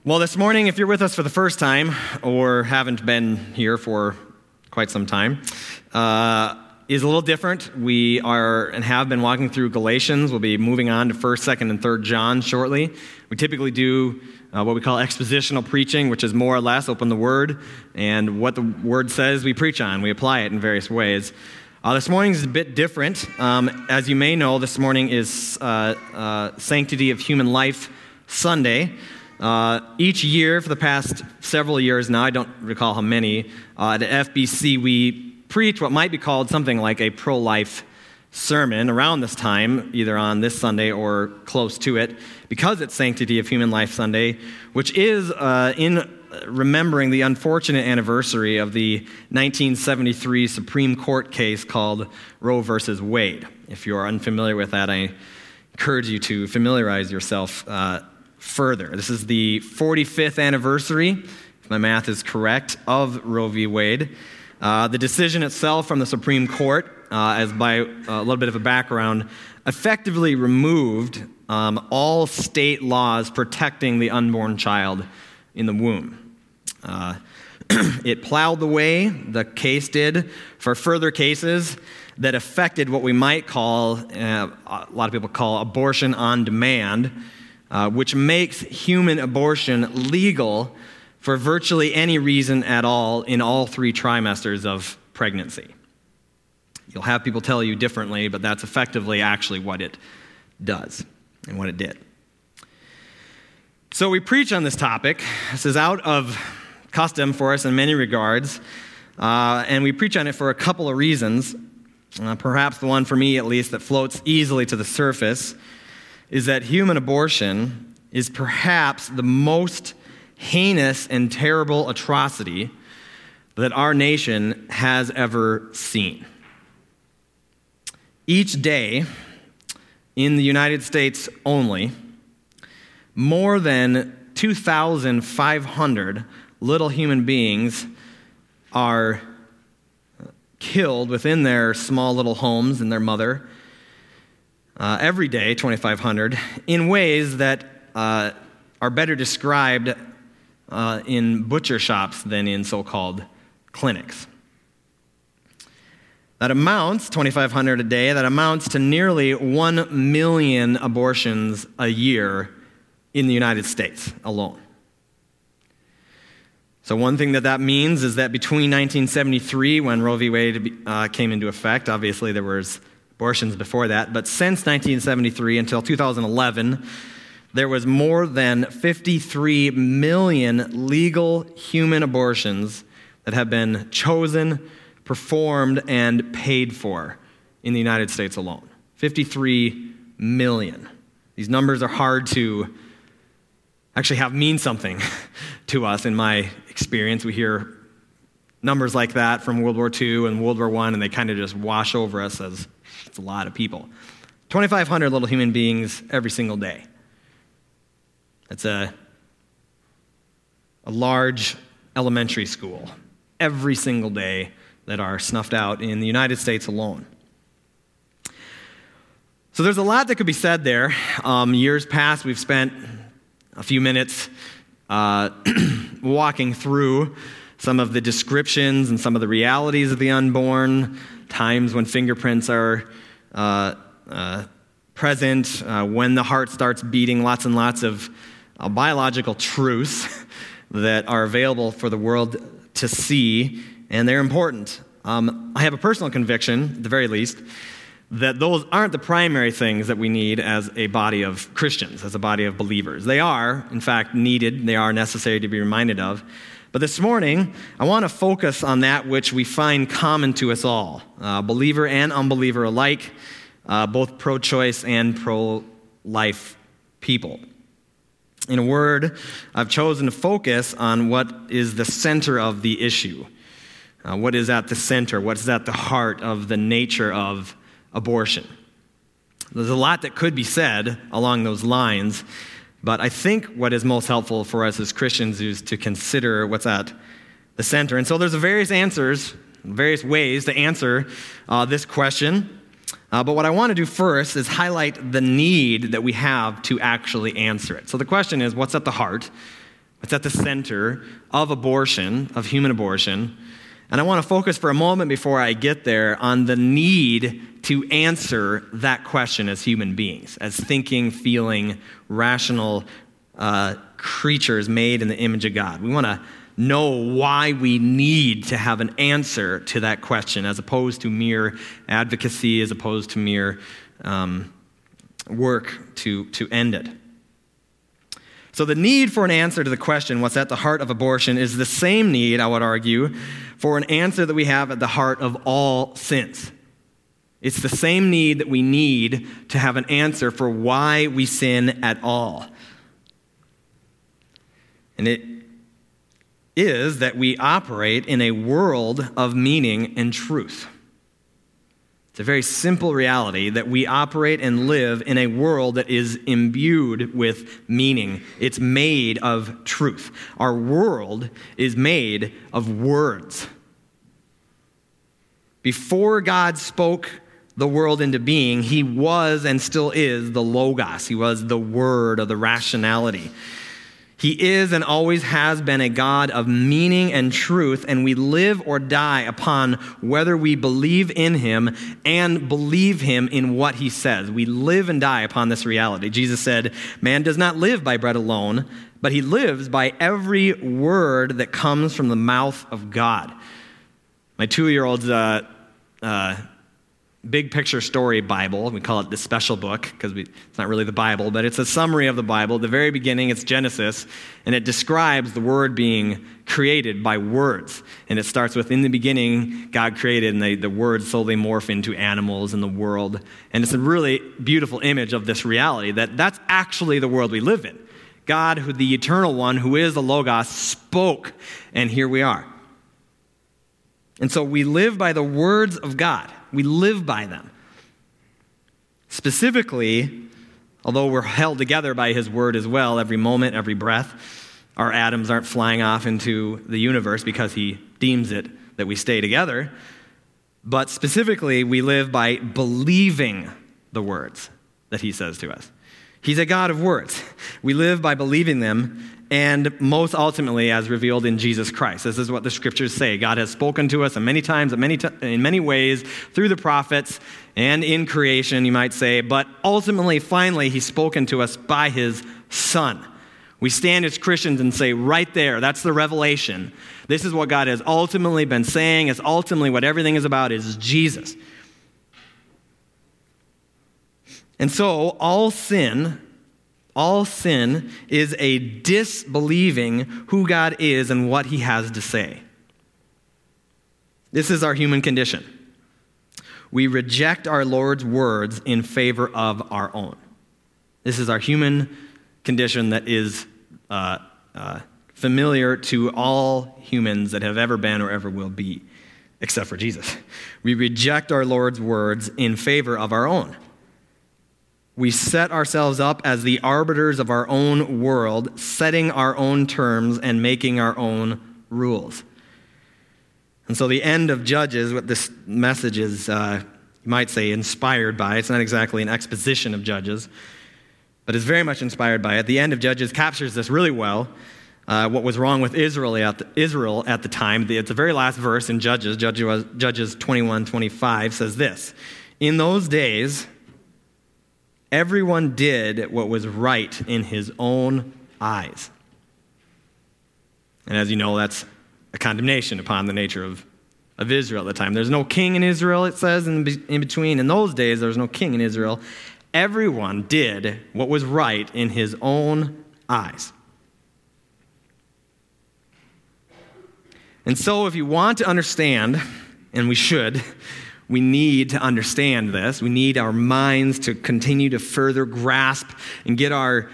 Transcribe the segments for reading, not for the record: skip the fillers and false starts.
Well, this morning, if you're with us for the first time or haven't been here for quite some time, is a little different. We are and have been walking through Galatians. We'll be moving on to 1st, 2nd, and 3rd John shortly. We typically do what we call expositional preaching, which is more or less open the Word, and what the Word says we preach on. We apply it in various ways. This morning is a bit different. As you may know, this morning is Sanctity of Human Life Sunday. Each year for the past several years now, I don't recall how many, at FBC we preach what might be called something like a pro-life sermon around this time, either on this Sunday or close to it, because it's Sanctity of Human Life Sunday, which is in remembering the unfortunate anniversary of the 1973 Supreme Court case called Roe versus Wade. If you're unfamiliar with that, I encourage you to familiarize yourself further. This is the 45th anniversary, if my math is correct, of Roe v. Wade. The decision itself from the Supreme Court, as by a little bit of a background, effectively removed all state laws protecting the unborn child in the womb. It plowed the way, the case did, for further cases that affected what we might call, a lot of people call abortion on demand, which makes human abortion legal for virtually any reason at all in all 3 trimesters of pregnancy. You'll have people tell you differently, but that's effectively actually what it does and what it did. So we preach on this topic. This is out of custom for us in many regards, and we preach on it for a couple of reasons. Perhaps the one, for me at least, that floats easily to the surface is that human abortion is perhaps the most heinous and terrible atrocity that our nation has ever seen. Each day, in the United States only, more than 2,500 little human beings are killed within their small little homes and their mother. Every day, 2,500, in ways that are better described in butcher shops than in so-called clinics. That amounts, 2,500 a day, that amounts to nearly 1 million abortions a year in the United States alone. So one thing that means is that between 1973, when Roe v. Wade came into effect, obviously there was abortions before that, but since 1973 until 2011, there was more than 53 million legal human abortions that have been chosen, performed, and paid for in the United States alone. 53 million. These numbers are hard to actually have mean something to us in my experience. We hear numbers like that from World War II and World War I, and they kind of just wash over us as it's a lot of people. 2,500 little human beings every single day. It's a large elementary school every single day that are snuffed out in the United States alone. So there's a lot that could be said there. Years past, we've spent a few minutes walking through some of the descriptions and some of the realities of the unborn, times when fingerprints are present, when the heart starts beating, lots and lots of biological truths that are available for the world to see, and they're important. I have a personal conviction, at the very least, that those aren't the primary things that we need as a body of Christians, as a body of believers. They are, in fact, needed. They are necessary to be reminded of. But this morning, I want to focus on that which we find common to us all, believer and unbeliever alike, both pro-choice and pro-life people. In a word, I've chosen to focus on what is the center of the issue. What is at the center? What is at the heart of the nature of abortion? There's a lot that could be said along those lines, but I think what is most helpful for us as Christians is to consider what's at the center. And so there's various answers, various ways to answer this question. But what I want to do first is highlight the need that we have to actually answer it. So the question is, what's at the heart? It's at the center of abortion, of human abortion. And I want to focus for a moment before I get there on the need to answer that question as human beings, as thinking, feeling, rational creatures made in the image of God. We want to know why we need to have an answer to that question as opposed to mere advocacy, as opposed to mere work to end it. So the need for an answer to the question, what's at the heart of abortion, is the same need, I would argue, for an answer that we have at the heart of all sins. It's the same need that we need to have an answer for why we sin at all. And it is that we operate in a world of meaning and truth. It's a very simple reality that we operate and live in a world that is imbued with meaning. It's made of truth. Our world is made of words. Before God spoke the world into being, he was and still is the Logos. He was the word, or the rationality. He is and always has been a God of meaning and truth, and we live or die upon whether we believe in him and believe him in what he says. We live and die upon this reality. Jesus said, "Man does not live by bread alone, but he lives by every word that comes from the mouth of God." My 2-year-old's big picture story Bible. We call it the special book because it's not really the Bible, but it's a summary of the Bible. At the very beginning, it's Genesis, and it describes the word being created by words. And it starts with, in the beginning, God created, and the words slowly morph into animals in the world. And it's a really beautiful image of this reality, that that's actually the world we live in. God, who the eternal one, who is the Logos, spoke, and here we are. And so we live by the words of God. We live by them. Specifically, although we're held together by his word as well, every moment, every breath, our atoms aren't flying off into the universe because he deems it that we stay together. But specifically, we live by believing the words that he says to us. He's a God of words. We live by believing them, and most ultimately as revealed in Jesus Christ. This is what the scriptures say. God has spoken to us in many ways, through the prophets and in creation, you might say, but ultimately, finally, he's spoken to us by his Son. We stand as Christians and say, right there, that's the revelation. This is what God has ultimately been saying. It's ultimately what everything is about, is Jesus. And so, all sin is a disbelieving who God is and what he has to say. This is our human condition. We reject our Lord's words in favor of our own. This is our human condition that is familiar to all humans that have ever been or ever will be, except for Jesus. We reject our Lord's words in favor of our own. We set ourselves up as the arbiters of our own world, setting our own terms and making our own rules. And so the end of Judges, what this message is, you might say, inspired by. It's not exactly an exposition of Judges, but it's very much inspired by it. The end of Judges captures this really well, what was wrong with Israel at the time. It's the very last verse in Judges 21:25 says this: "In those days, everyone did what was right in his own eyes." And as you know, that's a condemnation upon the nature of Israel at the time. There's no king in Israel, it says in between. In those days, there was no king in Israel. Everyone did what was right in his own eyes. And so if you want to understand, and we should, we need to understand this. We need our minds to continue to further grasp and get our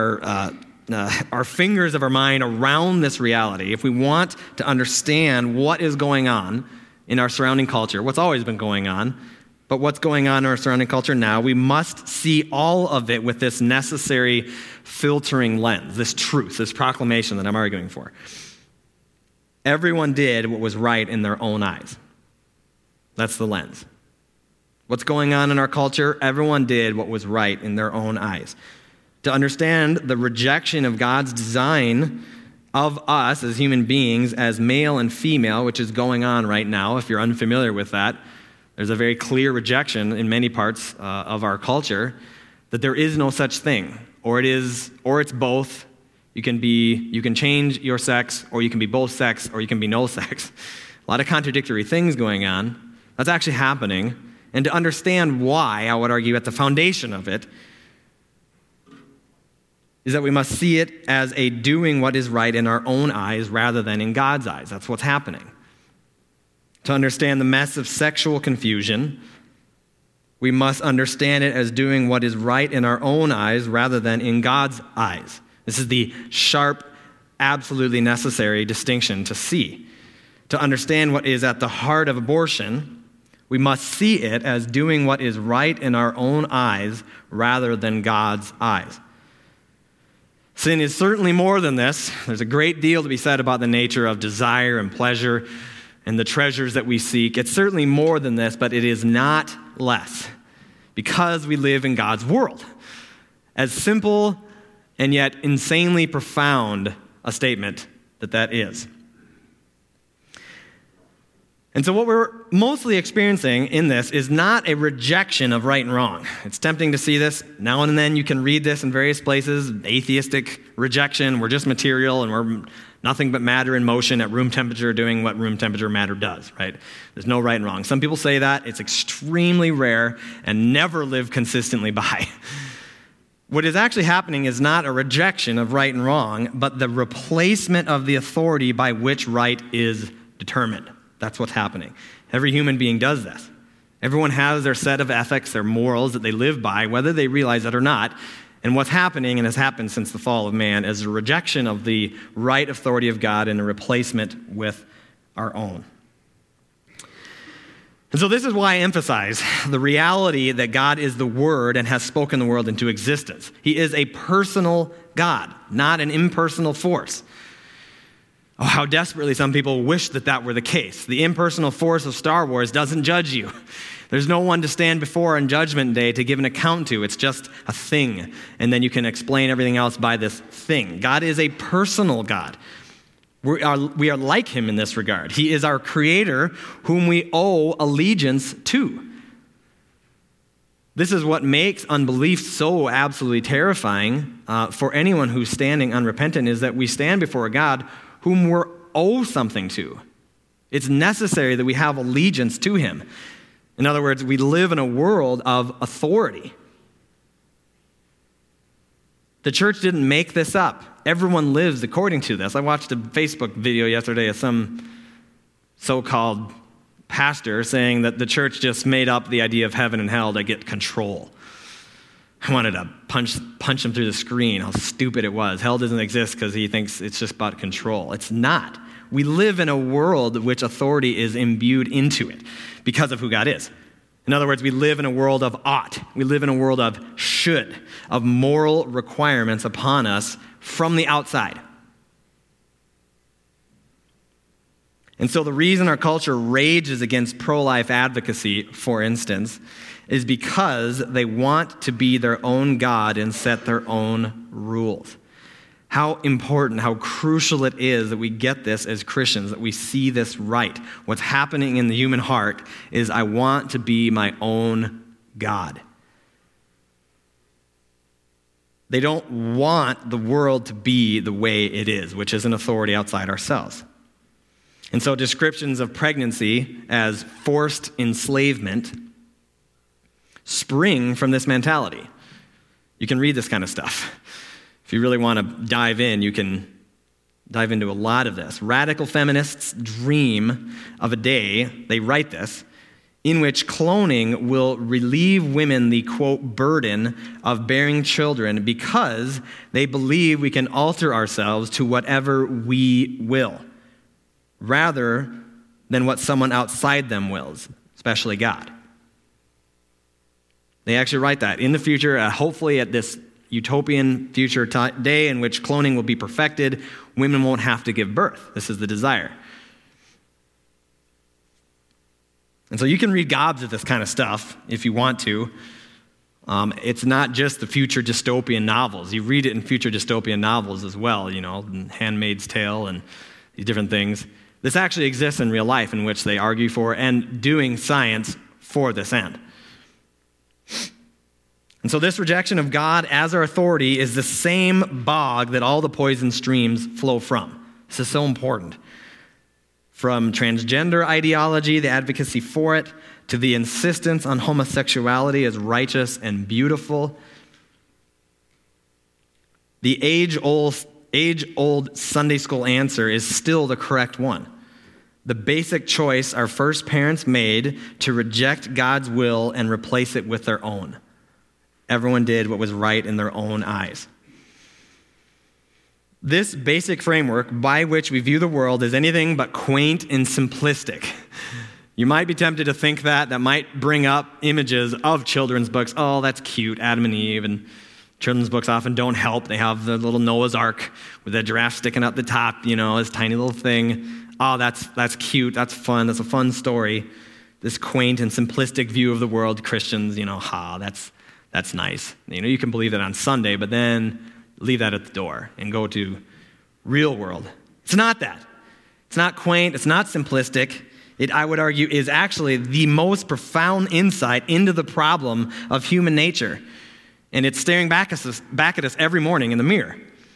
fingers of our mind around this reality. If we want to understand what is going on in our surrounding culture, what's always been going on, but what's going on in our surrounding culture now, we must see all of it with this necessary filtering lens, this truth, this proclamation that I'm arguing for. Everyone did what was right in their own eyes. That's the lens. What's going on in our culture? Everyone did what was right in their own eyes. To understand the rejection of God's design of us as human beings, as male and female, which is going on right now, if you're unfamiliar with that. There's a very clear rejection in many parts of our culture that there is no such thing, or it's both. You can change your sex, or you can be both sex, or you can be no sex. A lot of contradictory things going on. That's actually happening. And to understand why, I would argue at the foundation of it, is that we must see it as a doing what is right in our own eyes rather than in God's eyes. That's what's happening. To understand the mess of sexual confusion, we must understand it as doing what is right in our own eyes rather than in God's eyes. This is the sharp, absolutely necessary distinction to see. To understand what is at the heart of abortion, we must see it as doing what is right in our own eyes rather than God's eyes. Sin is certainly more than this. There's a great deal to be said about the nature of desire and pleasure and the treasures that we seek. It's certainly more than this, but it is not less, because we live in God's world. As simple and yet insanely profound a statement that is. And so what we're mostly experiencing in this is not a rejection of right and wrong. It's tempting to see this. Now and then you can read this in various places. Atheistic rejection, we're just material and we're nothing but matter in motion at room temperature doing what room temperature matter does, right? There's no right and wrong. Some people say that. It's extremely rare and never live consistently by. What is actually happening is not a rejection of right and wrong, but the replacement of the authority by which right is determined. That's what's happening. Every human being does this. Everyone has their set of ethics, their morals that they live by, whether they realize it or not. And what's happening, and has happened since the fall of man, is a rejection of the right authority of God and a replacement with our own. And so this is why I emphasize the reality that God is the Word and has spoken the world into existence. He is a personal God, not an impersonal force. Oh, how desperately some people wish that were the case. The impersonal force of Star Wars doesn't judge you. There's no one to stand before on Judgment Day to give an account to. It's just a thing. And then you can explain everything else by this thing. God is a personal God. We are like him in this regard. He is our creator whom we owe allegiance to. This is what makes unbelief so absolutely terrifying for anyone who's standing unrepentant, is that we stand before a God whom we owe something to. It's necessary that we have allegiance to him. In other words, we live in a world of authority. The church didn't make this up. Everyone lives according to this. I watched a Facebook video yesterday of some so-called pastor saying that the church just made up the idea of heaven and hell to get control. I wanted to punch him through the screen, how stupid it was. Hell doesn't exist because he thinks it's just about control. It's not. We live in a world which authority is imbued into it because of who God is. In other words, we live in a world of ought. We live in a world of should, of moral requirements upon us from the outside. And so the reason our culture rages against pro-life advocacy, for instance, is because they want to be their own God and set their own rules. How important, how crucial it is that we get this as Christians, that we see this right. What's happening in the human heart is, I want to be my own God. They don't want the world to be the way it is, which is an authority outside ourselves. And so descriptions of pregnancy as forced enslavement spring from this mentality. You can read this kind of stuff. If you really want to dive in, you can dive into a lot of this. Radical feminists dream of a day, they write this, in which cloning will relieve women the, quote, burden of bearing children because they believe we can alter ourselves to whatever we will, rather than what someone outside them wills, especially God. They actually write that. In the future, hopefully at this utopian future day in which cloning will be perfected, women won't have to give birth. This is the desire. And so you can read gobs of this kind of stuff if you want to. It's not just the future dystopian novels. You read it in future dystopian novels as well, Handmaid's Tale and these different things. This actually exists in real life, in which they argue for and doing science for this end. And so this rejection of God as our authority is the same bog that all the poison streams flow from. This is so important. From transgender ideology, the advocacy for it, to the insistence on homosexuality as righteous and beautiful. The age-old Sunday school answer is still the correct one. The basic choice our first parents made to reject God's will and replace it with their own. Everyone did what was right in their own eyes. This basic framework by which we view the world is anything but quaint and simplistic. You might be tempted to think that might bring up images of children's books. Oh, that's cute, Adam and Eve, and children's books often don't help. They have the little Noah's Ark with the giraffe sticking out the top, this tiny little thing. Oh, that's cute, that's fun, that's a fun story. This quaint and simplistic view of the world, Christians, that's nice. You can believe that on Sunday, but then leave that at the door and go to real world. It's not that. It's not quaint. It's not simplistic. It, I would argue, is actually the most profound insight into the problem of human nature. And it's staring back at us every morning in the mirror.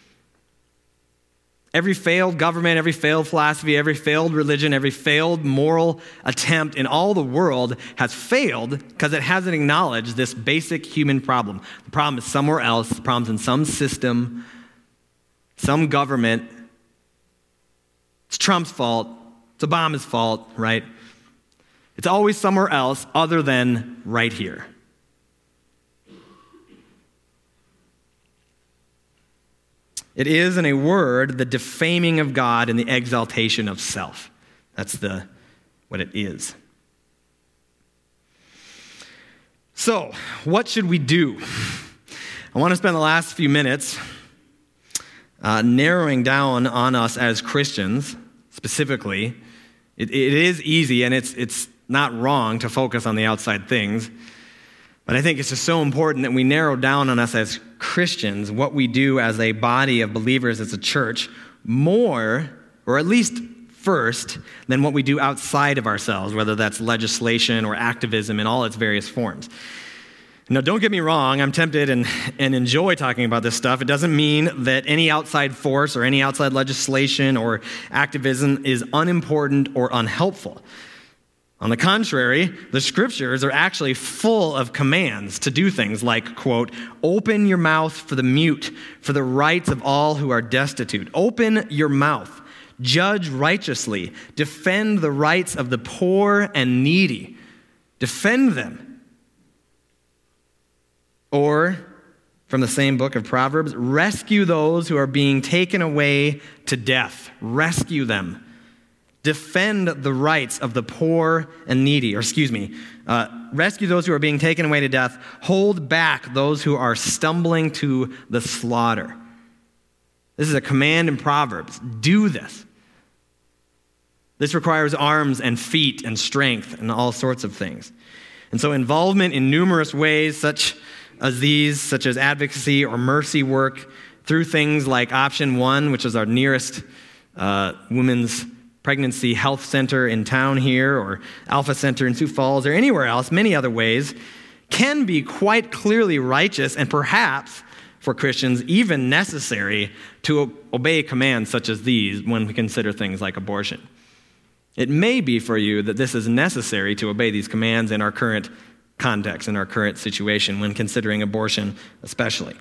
Every failed government, every failed philosophy, every failed religion, every failed moral attempt in all the world has failed because it hasn't acknowledged this basic human problem. The problem is somewhere else. The problem's in some system, some government. It's Trump's fault. It's Obama's fault, right? It's always somewhere else other than right here. It is, in a word, the defaming of God and the exaltation of self. That's what it is. So, what should we do? I want to spend the last few minutes narrowing down on us as Christians, specifically. It is easy, and it's not wrong to focus on the outside things. But I think it's just so important that we narrow down on us as Christians, what we do as a body of believers, as a church, more, or at least first, than what we do outside of ourselves, whether that's legislation or activism in all its various forms. Now, don't get me wrong, I'm tempted and enjoy talking about this stuff. It doesn't mean that any outside force or any outside legislation or activism is unimportant or unhelpful. On the contrary, the scriptures are actually full of commands to do things like, quote, open your mouth for the mute, for the rights of all who are destitute. Open your mouth, judge righteously, defend the rights of the poor and needy. Defend them. Or, from the same book of Proverbs, rescue those who are being taken away to death. Rescue them. Defend the rights of the poor and needy, rescue those who are being taken away to death. Hold back those who are stumbling to the slaughter. This is a command in Proverbs. Do this. This requires arms and feet and strength and all sorts of things. And so involvement in numerous ways, such as advocacy or mercy work, through things like Option 1, which is our nearest women's pregnancy health center in town here, or Alpha Center in Sioux Falls, or anywhere else, many other ways, can be quite clearly righteous and perhaps, for Christians, even necessary to obey commands such as these when we consider things like abortion. It may be for you that this is necessary to obey these commands in our current context, in our current situation, when considering abortion especially.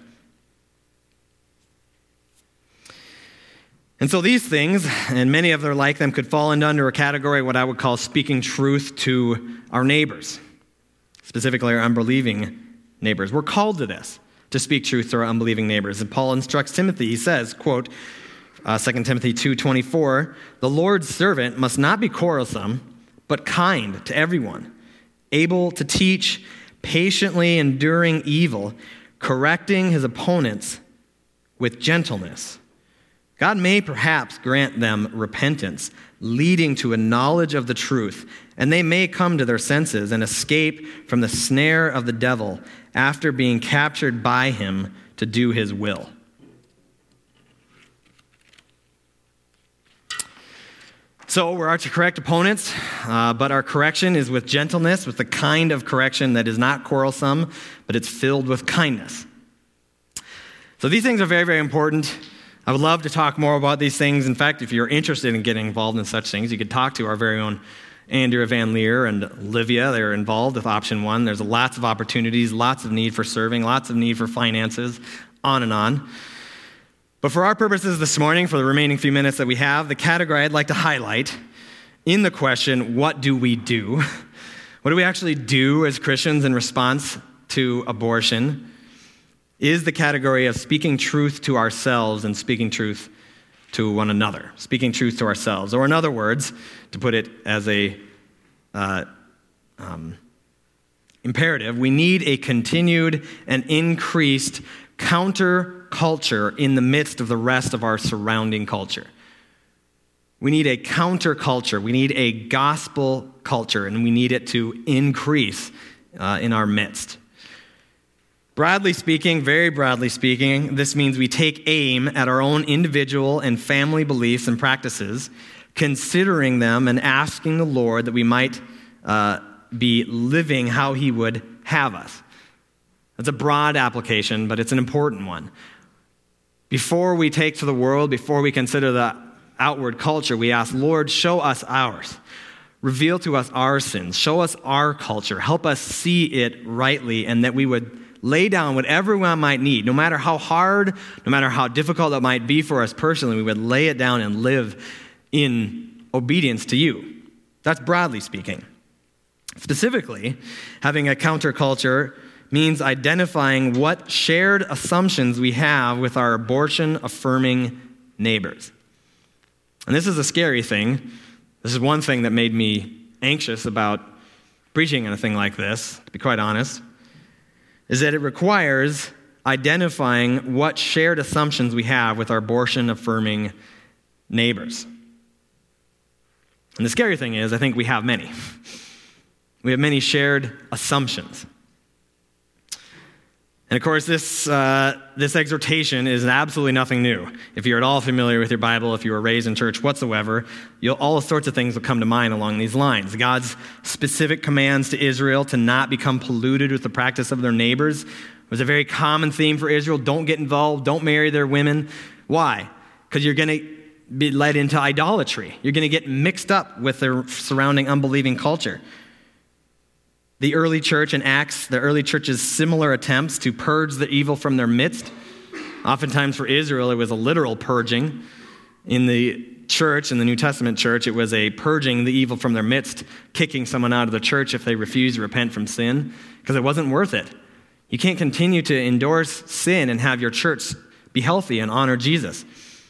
And so these things, and many of them like them, could fall under a category what I would call speaking truth to our neighbors, specifically our unbelieving neighbors. We're called to this, to speak truth to our unbelieving neighbors. And Paul instructs Timothy, he says, quote, 2 Timothy 2:24, the Lord's servant must not be quarrelsome, but kind to everyone, able to teach, patiently enduring evil, correcting his opponents with gentleness. God may perhaps grant them repentance, leading to a knowledge of the truth, and they may come to their senses and escape from the snare of the devil, after being captured by him to do his will. So we're to correct opponents, but our correction is with gentleness, with the kind of correction that is not quarrelsome, but it's filled with kindness. So these things are very, very important. I would love to talk more about these things. In fact, if you're interested in getting involved in such things, you could talk to our very own Andrea Van Leer and Livia. They're involved with Option 1. There's lots of opportunities, lots of need for serving, lots of need for finances, on and on. But for our purposes this morning, for the remaining few minutes that we have, the category I'd like to highlight in the question, what do we do? What do we actually do as Christians in response to abortion? Is the category of speaking truth to ourselves and speaking truth to one another. Speaking truth to ourselves. Or in other words, to put it as a imperative, we need a continued and increased counterculture in the midst of the rest of our surrounding culture. We need a counterculture. We need a gospel culture, and we need it to increase in our midst. Broadly speaking, very broadly speaking, this means we take aim at our own individual and family beliefs and practices, considering them and asking the Lord that we might be living how he would have us. That's a broad application, but it's an important one. Before we take to the world, before we consider the outward culture, we ask, Lord, show us ours. Reveal to us our sins. Show us our culture. Help us see it rightly, and that we would lay down whatever we might need, no matter how hard, no matter how difficult it might be for us personally, we would lay it down and live in obedience to you. That's broadly speaking. Specifically, having a counterculture means identifying what shared assumptions we have with our abortion-affirming neighbors. And this is a scary thing. This is one thing that made me anxious about preaching anything like this, to be quite honest, is that it requires identifying what shared assumptions we have with our abortion-affirming neighbors. And the scary thing is, I think we have many. We have many shared assumptions. And of course, this exhortation is absolutely nothing new. If you're at all familiar with your Bible, if you were raised in church whatsoever, all sorts of things will come to mind along these lines. God's specific commands to Israel to not become polluted with the practice of their neighbors was a very common theme for Israel. Don't get involved. Don't marry their women. Why? Because you're going to be led into idolatry. You're going to get mixed up with their surrounding unbelieving culture. The early church in Acts, the early church's similar attempts to purge the evil from their midst. Oftentimes for Israel, it was a literal purging. In the church, in the New Testament church, it was a purging the evil from their midst, kicking someone out of the church if they refused to repent from sin, because it wasn't worth it. You can't continue to endorse sin and have your church be healthy and honor Jesus.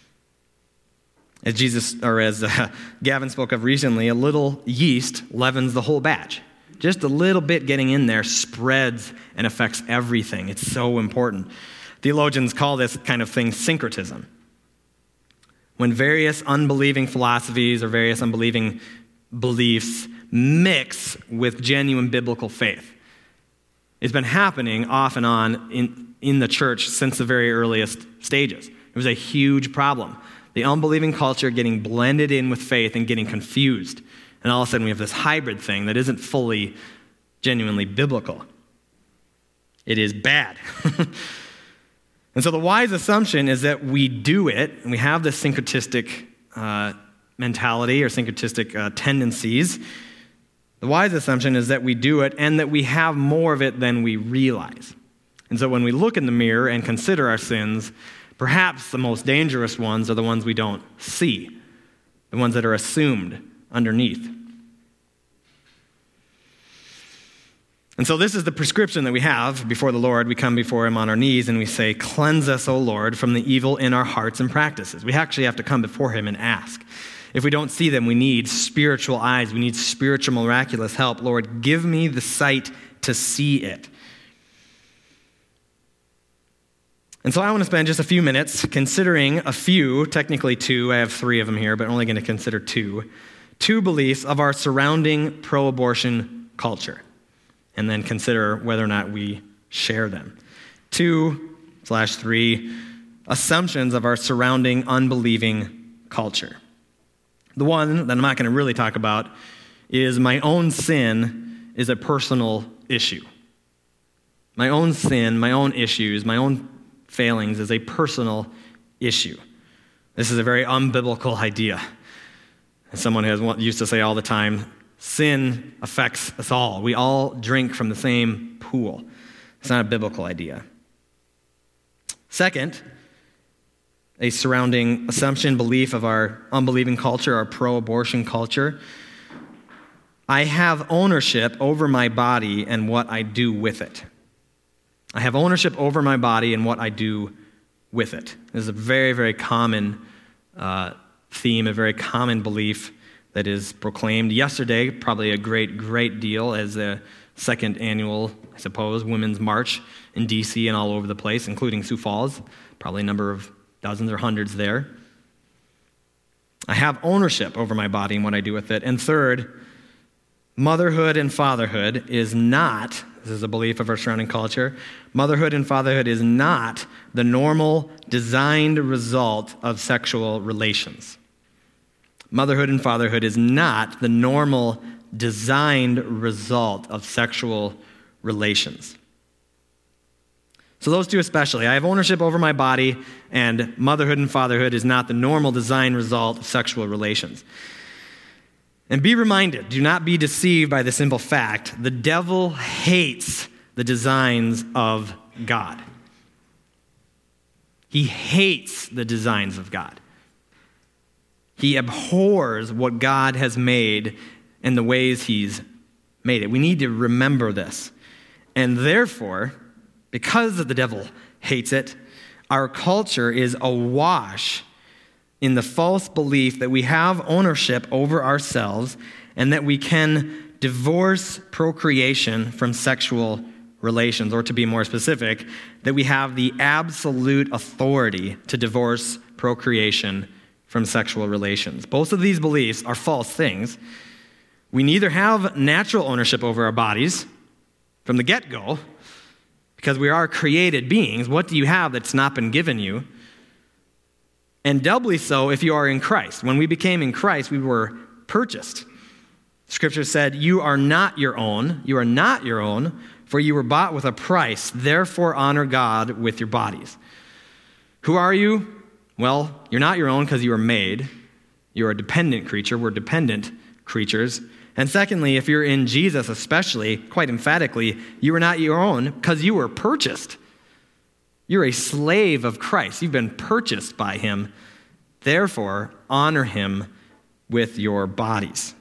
As Gavin spoke of recently, a little yeast leavens the whole batch. Just a little bit getting in there spreads and affects everything. It's so important. Theologians call this kind of thing syncretism. When various unbelieving philosophies or various unbelieving beliefs mix with genuine biblical faith. It's been happening off and on in the church since the very earliest stages. It was a huge problem. The unbelieving culture getting blended in with faith and getting confused. And all of a sudden we have this hybrid thing that isn't fully, genuinely biblical. It is bad. And so the wise assumption is that we do it, and we have this syncretistic mentality or syncretistic tendencies. The wise assumption is that we do it and that we have more of it than we realize. And so when we look in the mirror and consider our sins, perhaps the most dangerous ones are the ones we don't see, the ones that are assumed underneath. And so this is the prescription that we have before the Lord. We come before him on our knees and we say, cleanse us, O Lord, from the evil in our hearts and practices. We actually have to come before him and ask. If we don't see them, we need spiritual eyes. We need spiritual miraculous help. Lord, give me the sight to see it. And so I want to spend just a few minutes considering a few, technically two, I have three of them here, but I'm only going to consider two beliefs of our surrounding pro-abortion culture, and then consider whether or not we share them. 2/3, assumptions of our surrounding unbelieving culture. The one that I'm not going to really talk about is my own sin is a personal issue. My own sin, my own issues, my own failings is a personal issue. This is a very unbiblical idea. As someone who used to say all the time, sin affects us all. We all drink from the same pool. It's not a biblical idea. Second, a surrounding assumption, belief of our unbelieving culture, our pro-abortion culture. I have ownership over my body and what I do with it. I have ownership over my body and what I do with it. This is a very, very common theme, a very common belief that is proclaimed. Yesterday, probably a great deal as the second annual, I suppose, Women's March in D.C. and all over the place, including Sioux Falls, probably a number of dozens or hundreds there. I have ownership over my body and what I do with it. And third, motherhood and fatherhood is not, this is a belief of our surrounding culture, motherhood and fatherhood is not the normal designed result of sexual relations. Motherhood and fatherhood is not the normal designed result of sexual relations. So those two especially, I have ownership over my body, and motherhood and fatherhood is not the normal design result of sexual relations. And be reminded, do not be deceived by the simple fact, the devil hates the designs of God. He hates the designs of God. He abhors what God has made and the ways he's made it. We need to remember this. And therefore, because the devil hates it, our culture is awash in the false belief that we have ownership over ourselves and that we can divorce procreation from sexual relations, or to be more specific, that we have the absolute authority to divorce procreation from sexual relations. Both of these beliefs are false things. We neither have natural ownership over our bodies from the get-go, because we are created beings. What do you have that's not been given you? And doubly so if you are in Christ. When we became in Christ, we were purchased. Scripture said, you are not your own. You are not your own, for you were bought with a price. Therefore, honor God with your bodies. Who are you? Well, you're not your own because you were made. You're a dependent creature. We're dependent creatures. And secondly, if you're in Jesus especially, quite emphatically, you are not your own because you were purchased. You're a slave of Christ. You've been purchased by him. Therefore, honor him with your bodies.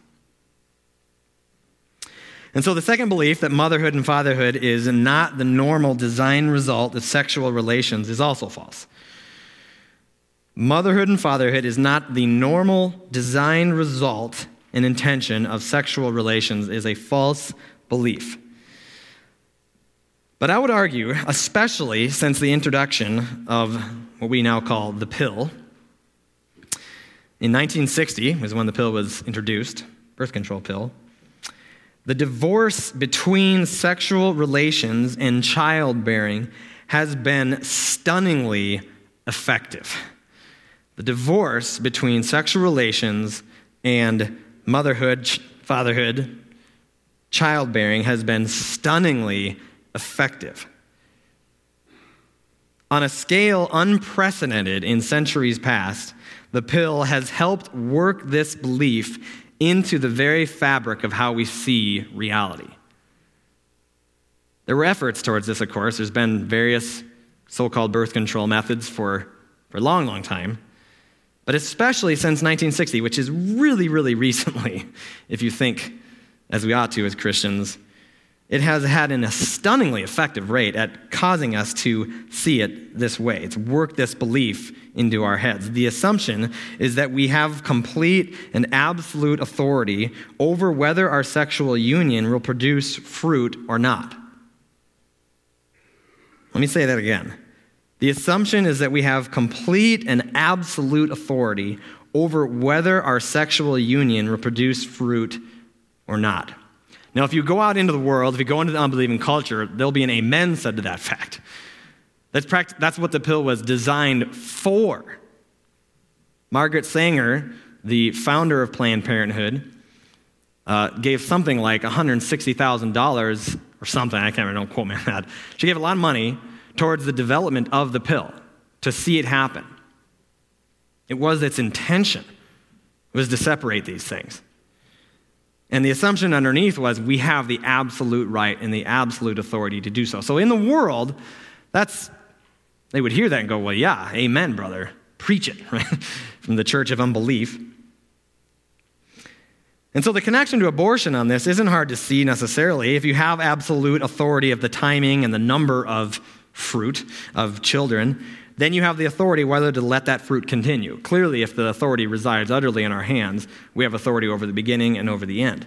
And so the second belief, that motherhood and fatherhood is not the normal design result of sexual relations, is also false. Motherhood and fatherhood is not the normal design result and intention of sexual relations, is a false belief. But I would argue, especially since the introduction of what we now call the pill, in 1960 was when the pill was introduced, birth control pill, the divorce between sexual relations and childbearing has been stunningly effective. The divorce between sexual relations and motherhood, fatherhood, childbearing has been stunningly effective. On a scale unprecedented in centuries past, the pill has helped work this belief into the very fabric of how we see reality. There were efforts towards this, of course. There's been various so-called birth control methods for a long, long time. But especially since 1960, which is really, really recently, if you think, as we ought to as Christians, it has had a stunningly effective rate at causing us to see it this way. It's worked this belief into our heads. The assumption is that we have complete and absolute authority over whether our sexual union will produce fruit or not. Let me say that again. The assumption is that we have complete and absolute authority over whether our sexual union will produce fruit or not. Now, if you go out into the world, if you go into the unbelieving culture, there'll be an amen said to that fact. That's what the pill was designed for. Margaret Sanger, the founder of Planned Parenthood, gave something like $160,000 or something, I can't remember, don't quote me on that. She gave a lot of money towards the development of the pill to see it happen. It was its intention, was to separate these things. And the assumption underneath was we have the absolute right and the absolute authority to do so. So in the world, they would hear that and go, well, yeah, amen, brother. Preach it, right? From the church of unbelief. And so the connection to abortion on this isn't hard to see necessarily. If you have absolute authority of the timing and the number of fruit of children, then you have the authority whether to let that fruit continue. Clearly, if the authority resides utterly in our hands, we have authority over the beginning and over the end.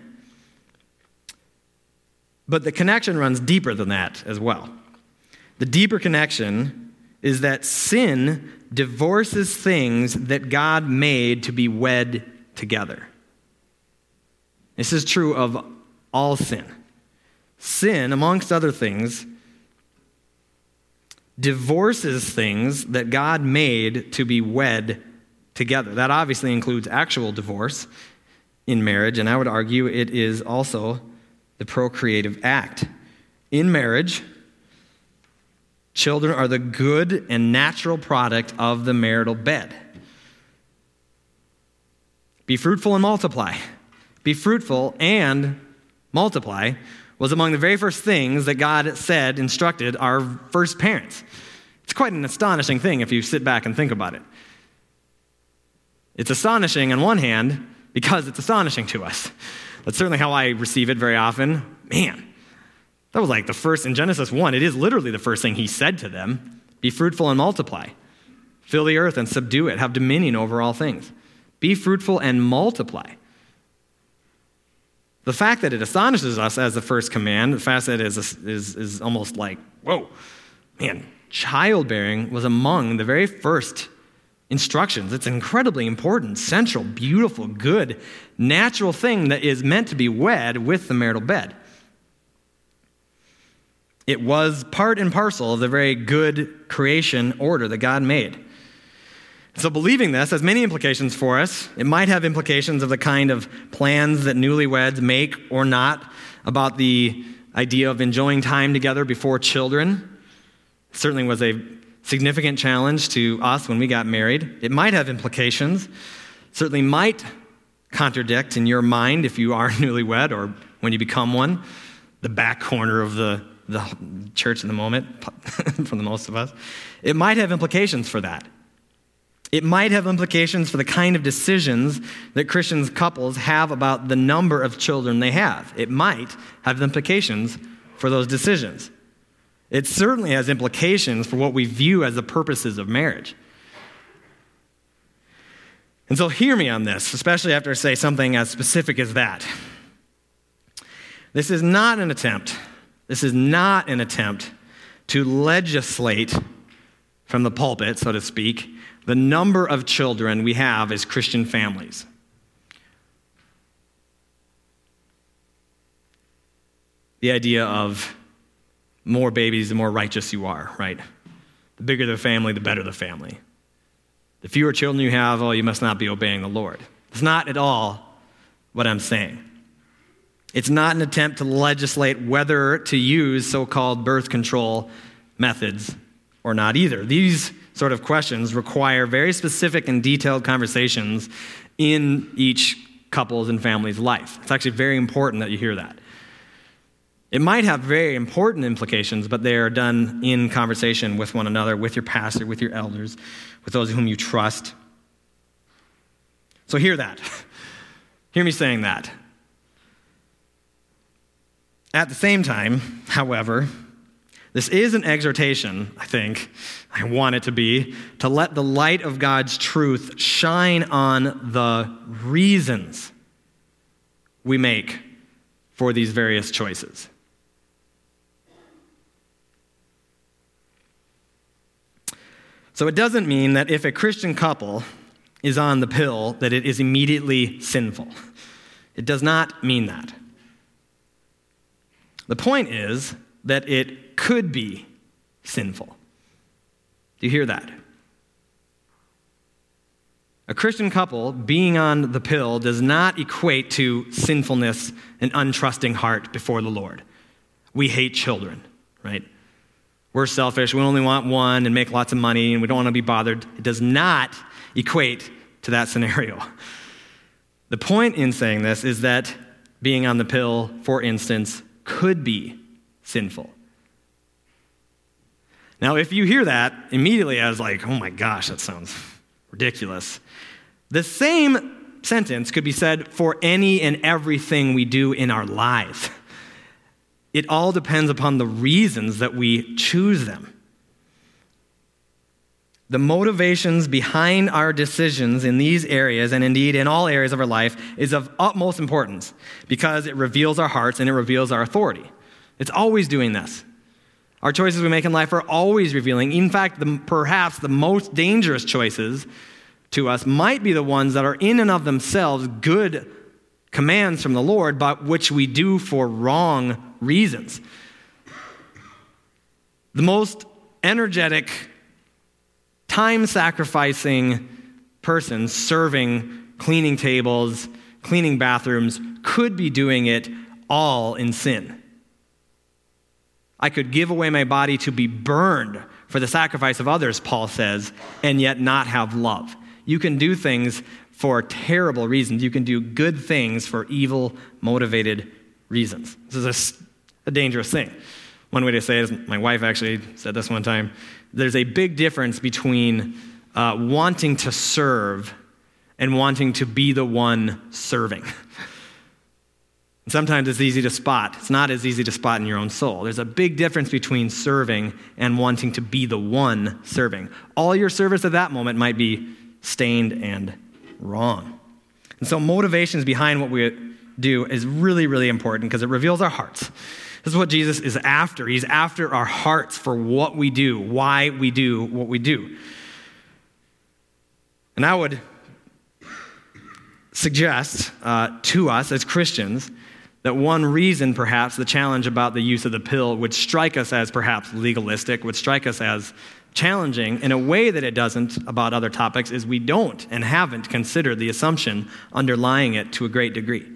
But the connection runs deeper than that as well. The deeper connection is that sin divorces things that God made to be wed together. This is true of all sin. Sin, amongst other things, divorces things that God made to be wed together. That obviously includes actual divorce in marriage, and I would argue it is also the procreative act. In marriage, children are the good and natural product of the marital bed. Be fruitful and multiply. Be fruitful and multiply was among the very first things that God instructed our first parents. It's quite an astonishing thing if you sit back and think about it. It's astonishing on one hand because it's astonishing to us. That's certainly how I receive it very often. Man, that was like the first, in Genesis 1, it is literally the first thing he said to them. Be fruitful and multiply. Fill the earth and subdue it. Have dominion over all things. Be fruitful and multiply. The fact that it astonishes us as the first command, the fact that it is almost like, whoa, man, childbearing was among the very first instructions. It's an incredibly important, central, beautiful, good, natural thing that is meant to be wed with the marital bed. It was part and parcel of the very good creation order that God made. So believing this has many implications for us. It might have implications of the kind of plans that newlyweds make or not about the idea of enjoying time together before children. It certainly was a significant challenge to us when we got married. It might have implications. Certainly might contradict in your mind if you are newlywed or when you become one, the back corner of the church in the moment, for the most of us. It might have implications for that. It might have implications for the kind of decisions that Christian couples have about the number of children they have. It might have implications for those decisions. It certainly has implications for what we view as the purposes of marriage. And so hear me on this, especially after I say something as specific as that. This is not an attempt to legislate from the pulpit, so to speak, the number of children we have as Christian families. The idea of more babies, the more righteous you are, right? The bigger the family, the better the family. The fewer children you have, you must not be obeying the Lord. It's not at all what I'm saying. It's not an attempt to legislate whether to use so-called birth control methods or not either. These sort of questions require very specific and detailed conversations in each couple's and family's life. It's actually very important that you hear that. It might have very important implications, but they are done in conversation with one another, with your pastor, with your elders, with those whom you trust. So hear that. Hear me saying that. At the same time, however, this is an exhortation, I want it to be, to let the light of God's truth shine on the reasons we make for these various choices. So it doesn't mean that if a Christian couple is on the pill, that it is immediately sinful. It does not mean that. The point is that it could be sinful. Do you hear that? A Christian couple being on the pill does not equate to sinfulness and untrusting heart before the Lord. We hate children, right? We're selfish. We only want one and make lots of money, and we don't want to be bothered. It does not equate to that scenario. The point in saying this is that being on the pill, for instance, could be sinful. Now, if you hear that, immediately I was like, oh my gosh, that sounds ridiculous. The same sentence could be said for any and everything we do in our lives. It all depends upon the reasons that we choose them. The motivations behind our decisions in these areas, and indeed in all areas of our life, is of utmost importance because it reveals our hearts and it reveals our authority. It's always doing this. Our choices we make in life are always revealing. In fact, perhaps the most dangerous choices to us might be the ones that are in and of themselves good commands from the Lord, but which we do for wrong reasons. The most energetic, time-sacrificing person serving, cleaning tables, cleaning bathrooms could be doing it all in sin. I could give away my body to be burned for the sacrifice of others, Paul says, and yet not have love. You can do things for terrible reasons. You can do good things for evil-motivated reasons. This is a dangerous thing. One way to say it is, my wife actually said this one time, there's a big difference between wanting to serve and wanting to be the one serving. And sometimes it's easy to spot. It's not as easy to spot in your own soul. There's a big difference between serving and wanting to be the one serving. All your service at that moment might be stained and wrong. And so motivations behind what we do is really, really important because it reveals our hearts. This is what Jesus is after. He's after our hearts for what we do, why we do what we do. And I would suggest to us as Christians that one reason, perhaps, the challenge about the use of the pill would strike us as perhaps legalistic, would strike us as challenging in a way that it doesn't about other topics, is we don't and haven't considered the assumption underlying it to a great degree.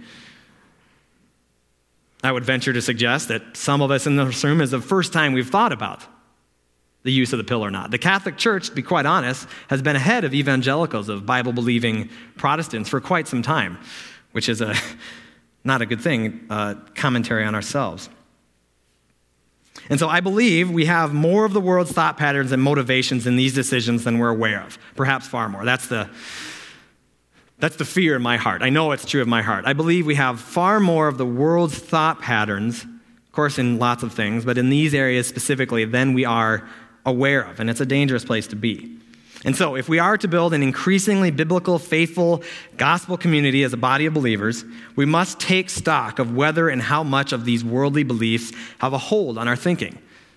I would venture to suggest that some of us in this room is the first time we've thought about the use of the pill or not. The Catholic Church, to be quite honest, has been ahead of evangelicals, of Bible-believing Protestants for quite some time, which is not a good thing, commentary on ourselves. And so I believe we have more of the world's thought patterns and motivations in these decisions than we're aware of, perhaps far more. That's the fear in my heart. I know it's true of my heart. I believe we have far more of the world's thought patterns, of course in lots of things, but in these areas specifically than we are aware of, and it's a dangerous place to be. And so if we are to build an increasingly biblical, faithful, gospel community as a body of believers, we must take stock of whether and how much of these worldly beliefs have a hold on our thinking.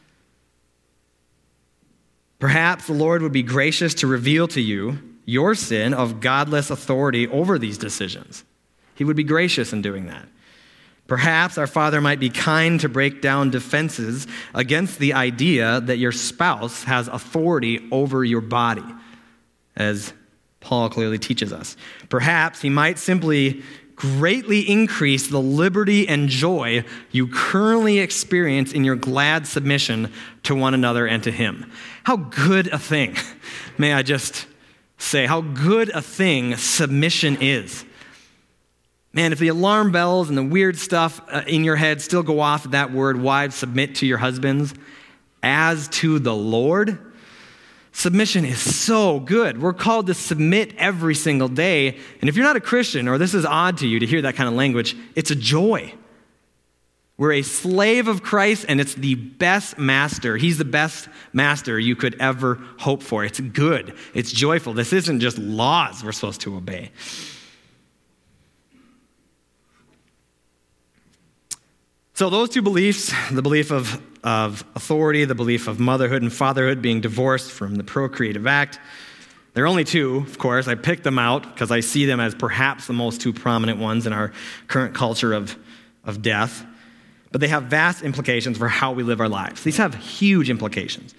Perhaps the Lord would be gracious to reveal to you your sin of godless authority over these decisions. He would be gracious in doing that. Perhaps our Father might be kind to break down defenses against the idea that your spouse has authority over your body, as Paul clearly teaches us. Perhaps he might simply greatly increase the liberty and joy you currently experience in your glad submission to one another and to him. How good a thing, may I just say, how good a thing submission is. Man, if the alarm bells and the weird stuff in your head still go off at that word, wives, submit to your husbands, as to the Lord, submission is so good. We're called to submit every single day. And if you're not a Christian, or this is odd to you to hear that kind of language, it's a joy. We're a slave of Christ, and it's the best master. He's the best master you could ever hope for. It's good. It's joyful. This isn't just laws we're supposed to obey. So those two beliefs, the belief of authority, the belief of motherhood and fatherhood being divorced from the procreative act, there are only two, of course. I picked them out because I see them as perhaps the most two prominent ones in our current culture of death. but they have vast implications for how we live our lives. These have huge implications.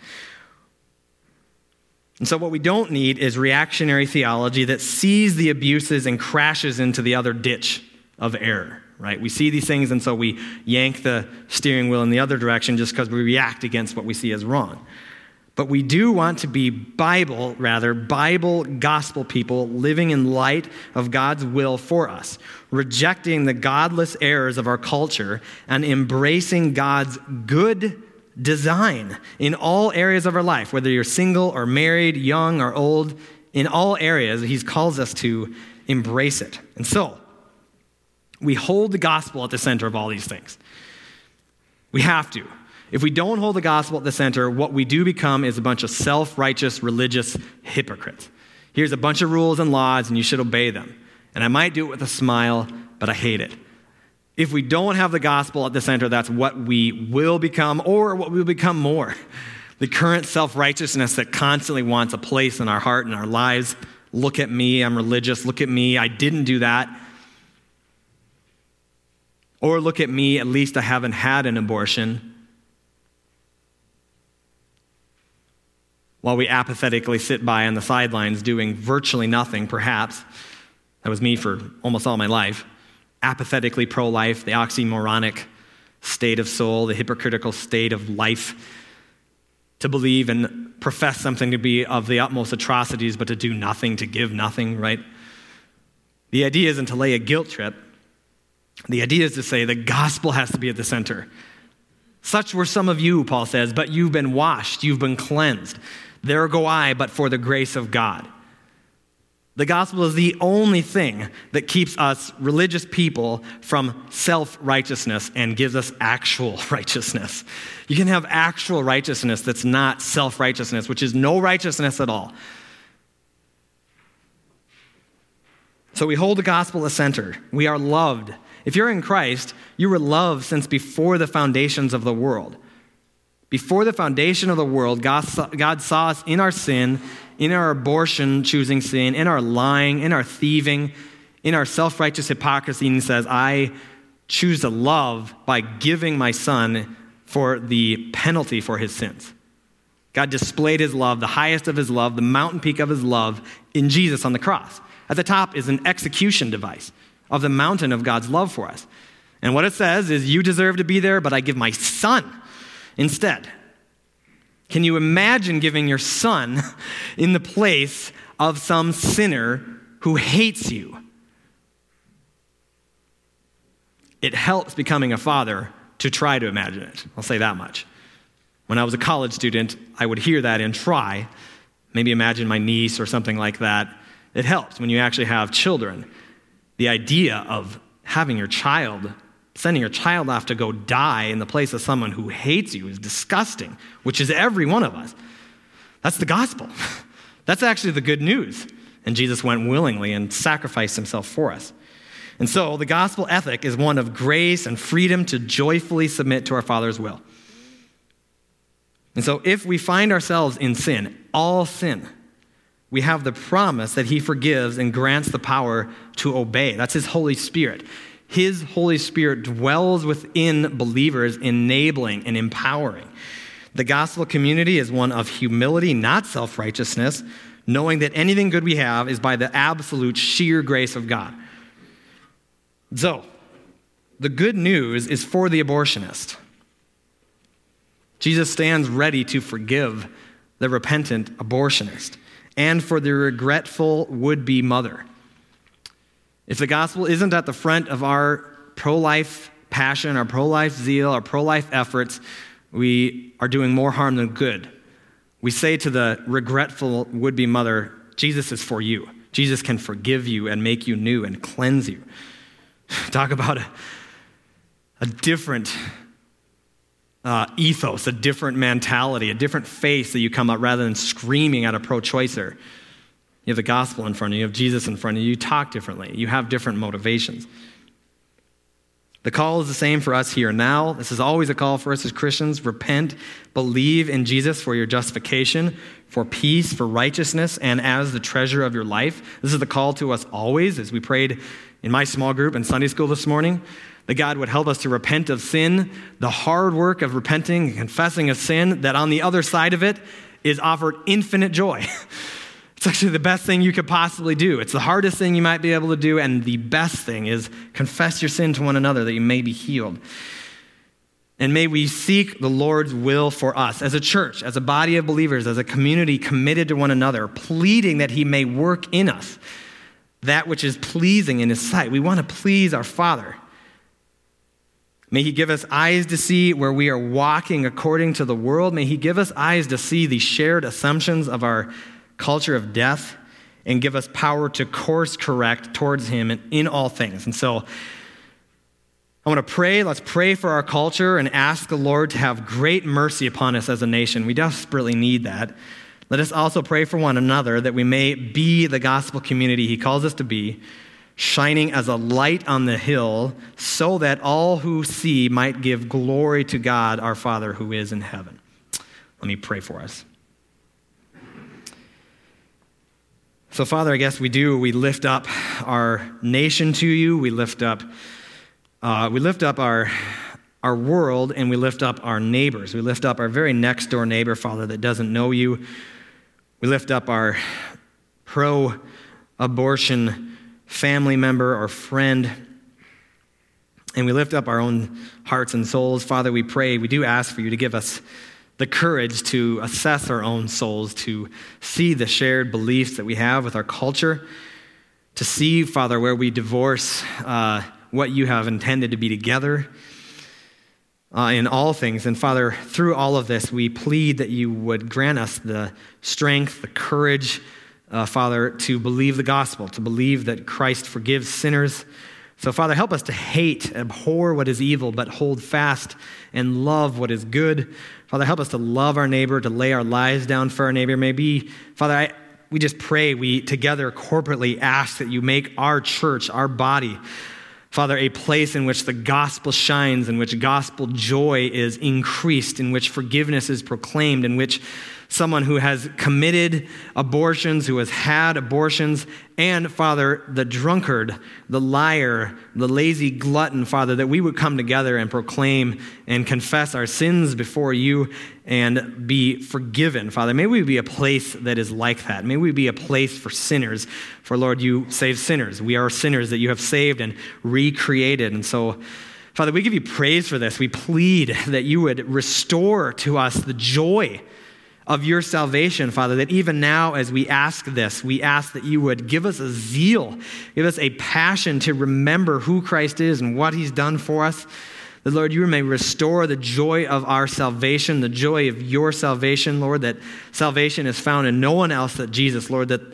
And so what we don't need is reactionary theology that sees the abuses and crashes into the other ditch of error, right? We see these things, and so we yank the steering wheel in the other direction just because we react against what we see as wrong. But we do want to be Bible gospel people living in light of God's will for us, rejecting the godless errors of our culture and embracing God's good design in all areas of our life, whether you're single or married, young or old, in all areas, he calls us to embrace it. And so, we hold the gospel at the center of all these things. We have to. If we don't hold the gospel at the center, what we do become is a bunch of self-righteous religious hypocrites. Here's a bunch of rules and laws, and you should obey them. And I might do it with a smile, but I hate it. If we don't have the gospel at the center, that's what we will become, or what we will become more. The current self-righteousness that constantly wants a place in our heart and our lives. Look at me, I'm religious. Look at me, I didn't do that. Or look at me, at least I haven't had an abortion. While we apathetically sit by on the sidelines doing virtually nothing, perhaps. That was me for almost all my life. Apathetically pro-life, the oxymoronic state of soul, the hypocritical state of life, to believe and profess something to be of the utmost atrocities, but to do nothing, to give nothing, right? The idea isn't to lay a guilt trip. The idea is to say the gospel has to be at the center. Such were some of you, Paul says, but you've been washed, you've been cleansed. There go I, but for the grace of God. The gospel is the only thing that keeps us religious people from self-righteousness and gives us actual righteousness. You can have actual righteousness that's not self-righteousness, which is no righteousness at all. So we hold the gospel at the center. We are loved. If you're in Christ, you were loved since before the foundations of the world. Before the foundation of the world, God saw us in our sin, in our abortion, choosing sin, in our lying, in our thieving, in our self-righteous hypocrisy, and he says, I choose to love by giving my son for the penalty for his sins. God displayed his love, the highest of his love, the mountain peak of his love, in Jesus on the cross. At the top is an execution device of the mountain of God's love for us. And what it says is, you deserve to be there, but I give my son instead. Can you imagine giving your son in the place of some sinner who hates you? It helps becoming a father to try to imagine it. I'll say that much. When I was a college student, I would hear that and try, maybe imagine my niece or something like that. It helps when you actually have children. The idea of having your child, sending your child off to go die in the place of someone who hates you is disgusting, which is every one of us. That's the gospel. That's actually the good news. And Jesus went willingly and sacrificed himself for us. And so the gospel ethic is one of grace and freedom to joyfully submit to our Father's will. And so if we find ourselves in sin, all sin, we have the promise that he forgives and grants the power to obey. That's his Holy Spirit. His Holy Spirit dwells within believers, enabling and empowering. The gospel community is one of humility, not self-righteousness, knowing that anything good we have is by the absolute sheer grace of God. So, the good news is for the abortionist. Jesus stands ready to forgive the repentant abortionist and for the regretful would-be mother. If the gospel isn't at the front of our pro-life passion, our pro-life zeal, our pro-life efforts, we are doing more harm than good. We say to the regretful would-be mother, Jesus is for you. Jesus can forgive you and make you new and cleanse you. Talk about a different ethos, a different mentality, a different face that you come up rather than screaming at a pro-choicer. You have the gospel in front of you, you have Jesus in front of you, you talk differently, you have different motivations. The call is the same for us here now. This is always a call for us as Christians. Repent, believe in Jesus for your justification, for peace, for righteousness, and as the treasure of your life. This is the call to us always, as we prayed in my small group in Sunday school this morning. that God would help us to repent of sin, the hard work of repenting and confessing of sin, that on the other side of it is offered infinite joy. It's actually the best thing you could possibly do. It's the hardest thing you might be able to do, and the best thing is confess your sin to one another that you may be healed. And may we seek the Lord's will for us as a church, as a body of believers, as a community committed to one another, pleading that he may work in us that which is pleasing in his sight. We want to please our Father. May he give us eyes to see where we are walking according to the world. May he give us eyes to see the shared assumptions of our culture of death and give us power to course correct towards him in all things. And so I want to pray. Let's pray for our culture and ask the Lord to have great mercy upon us as a nation. We desperately need that. Let us also pray for one another that we may be the gospel community he calls us to be, shining as a light on the hill, so that all who see might give glory to God, our Father who is in heaven. Let me pray for us. So, Father, I guess we lift up our nation to you. We lift up our world, and we lift up our neighbors. We lift up our very next door neighbor, Father, that doesn't know you. We lift up our pro-abortion family member or friend, and we lift up our own hearts and souls. Father, we pray, we do ask for you to give us the courage to assess our own souls, to see the shared beliefs that we have with our culture, to see, Father, where we divorce what you have intended to be together in all things. And Father, through all of this, we plead that you would grant us the strength, the courage, Father, to believe the gospel, to believe that Christ forgives sinners. So, Father, help us to hate, abhor what is evil, but hold fast and love what is good. Father, help us to love our neighbor, to lay our lives down for our neighbor. Maybe, Father, we just pray, we together corporately ask that you make our church, our body, Father, a place in which the gospel shines, in which gospel joy is increased, in which forgiveness is proclaimed, in which someone who has committed abortions, who has had abortions, and, Father, the drunkard, the liar, the lazy glutton, Father, that we would come together and proclaim and confess our sins before you and be forgiven. Father, may we be a place that is like that. May we be a place for sinners. For, Lord, you save sinners. We are sinners that you have saved and recreated. And so, Father, we give you praise for this. We plead that you would restore to us the joy of your salvation, Father, that even now as we ask this, we ask that you would give us a zeal, give us a passion to remember who Christ is and what he's done for us. That, Lord, you may restore the joy of our salvation, the joy of your salvation, Lord, that salvation is found in no one else but Jesus, Lord, that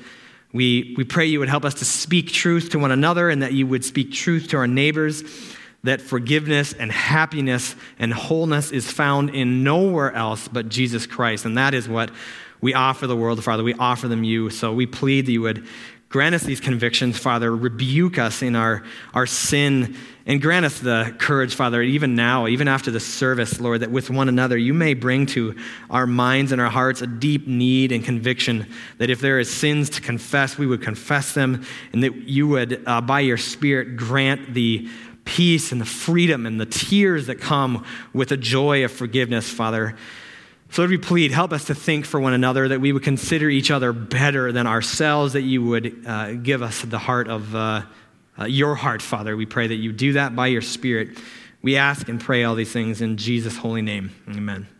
we pray you would help us to speak truth to one another and that you would speak truth to our neighbors, that forgiveness and happiness and wholeness is found in nowhere else but Jesus Christ. And that is what we offer the world, Father. We offer them you. So we plead that you would grant us these convictions, Father. Rebuke us in our sin and grant us the courage, Father, even now, even after the service, Lord, that with one another you may bring to our minds and our hearts a deep need and conviction that if there is sins to confess, we would confess them, and that you would, by your Spirit, grant the peace and the freedom and the tears that come with the joy of forgiveness, Father. So Lord, we plead, help us to think for one another, that we would consider each other better than ourselves, that you would give us the heart of your heart, Father. We pray that you do that by your Spirit. We ask and pray all these things in Jesus' holy name. Amen.